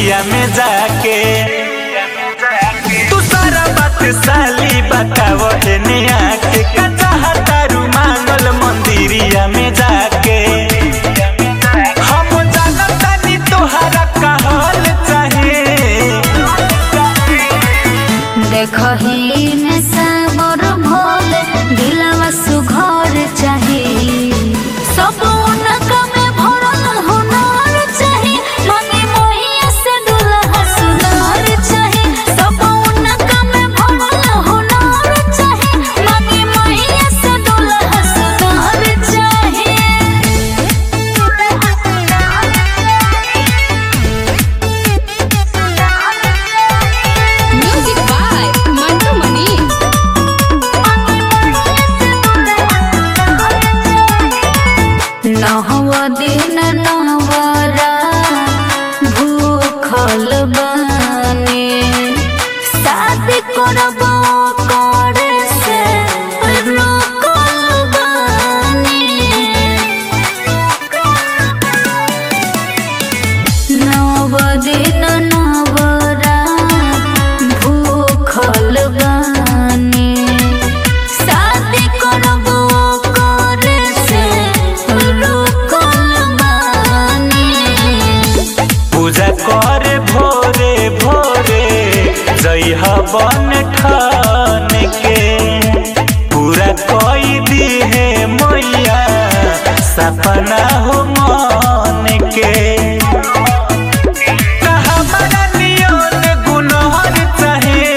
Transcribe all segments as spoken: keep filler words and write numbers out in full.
Area में जाके तू सारा बात साली बताव हेने आके कच्चा हतारू मांगल मंदिरिया में जाके हम जानतानी तोहरा कहल चाहे देखही में साबर भोले दिलवा सुघर चाहे सब उनका में भरल हुनर चाहे मने मोहिया से दुल्हा सुनर चाहे सब उनका में भरल हुनर चाहे मने मोहिया से दुल्हा सुनर चाहे। Music by Mantu Mani. नहवा दिन नहवरा भूखल बानी शादी करबो करे से रुकल बानी नहवा दिन नहवरा भूखल बानी शादी करबो करे से रुकल बानी पूजा करे भोरे भोरे जइह बन ठान के पूरा कोई दी है मैया सपना हो मन के हमारा नियन गुनहर चाहे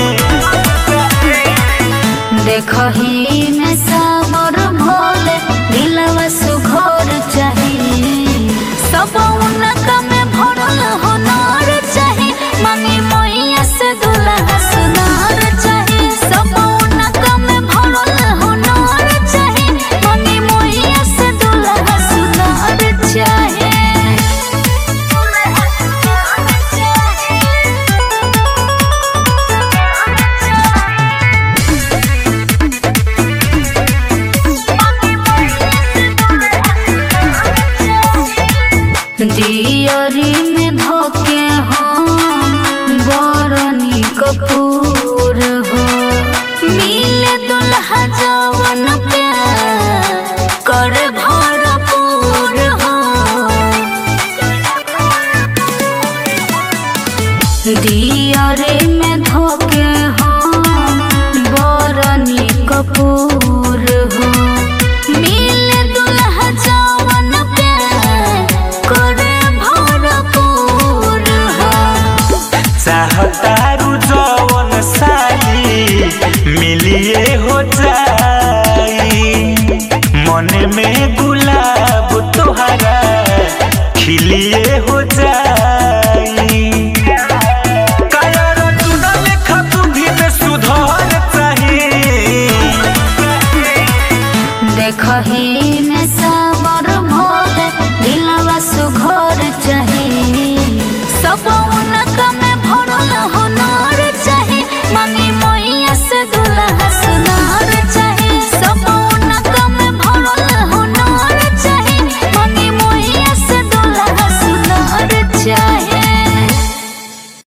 देखही में साबर भोले दिलवा सुघर चाहे सब उनका में भरल हुनर चाहे मने मोहिया से दुल्हा सुनर चाहे सब उनका में भरल हुनर चाहे मने मोहिया से दुल्हा सुनर चाहे। दियरी में धोके हो बरनी कपूर हो मिले दुल्हा जवन प्यार कर भरपूर हो दियरी में धोके हो बरनी कपूर हो मिले दुल्हा जवन प्यार करे भरपूर हो चाहतारू जवन साली मिलिए हो जाई मन में गुलाब तोहरा खिलिए हो जाई कायर चुनल खतु भी में सुधर चाही देखही में साबर भोले दिलवा सुघर चाहे सब उनका